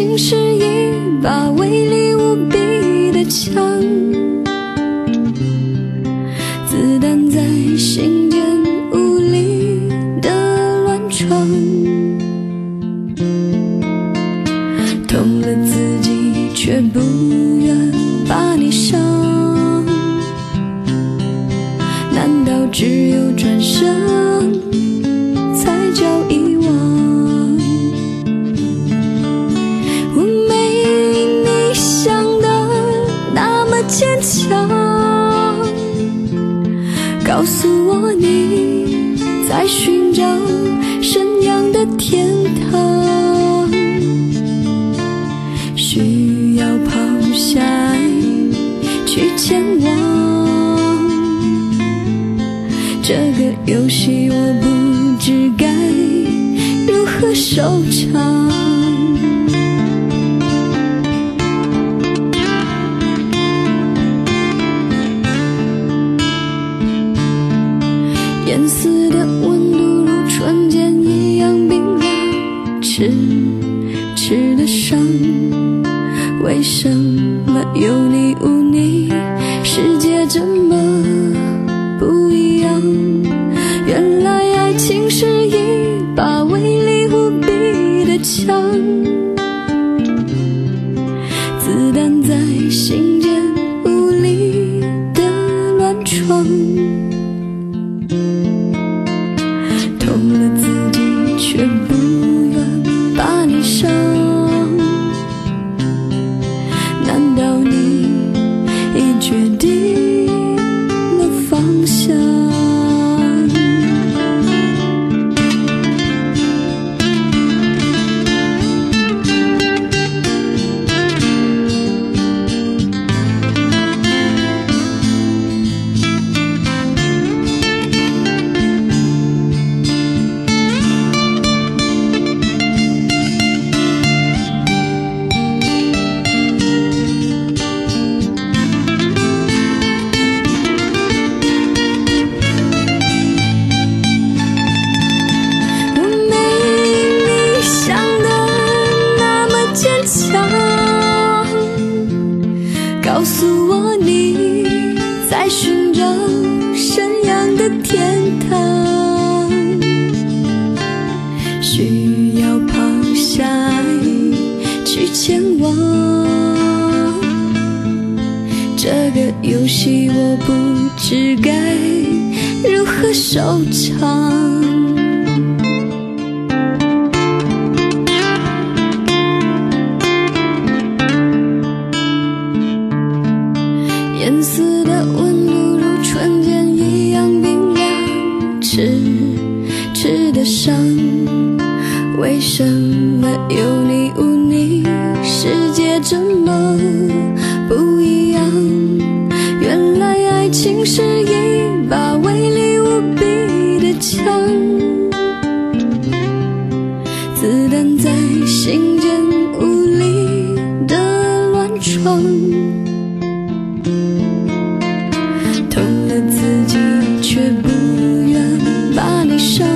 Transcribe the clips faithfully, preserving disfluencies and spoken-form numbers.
情是一把威力无比的枪，子弹在心间无力的乱闯，痛了自己却不愿把你伤，难道只有转身才叫遗忘？我没你想的那么坚强，告诉我你在寻找什样的天堂，需要抛下爱去前往，这个游戏我不知该如何收场。烟丝的温度如春间一样冰凉，痴痴的伤，为什么有你无你，世界这么不一样？原来爱情是一把威力无比的枪，子弹在心间无力的乱闯，痛了自己却不愿把你伤，难道你已决定了方向？告诉我你在寻找什样的天堂，需要抛下爱去前往，这个游戏我不知该如何收场。烟丝的温度如春间一样冰凉，痴痴的伤，为什么有你无你，世界这么不一样？原来爱情是一把威力无比的枪，子弹在心间无力的乱闯，痛了自己却不愿把你伤，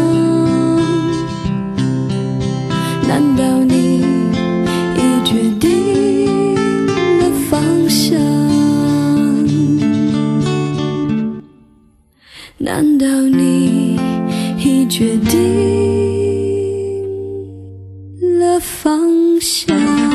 难道你已决定了方向？难道你已决定了方向？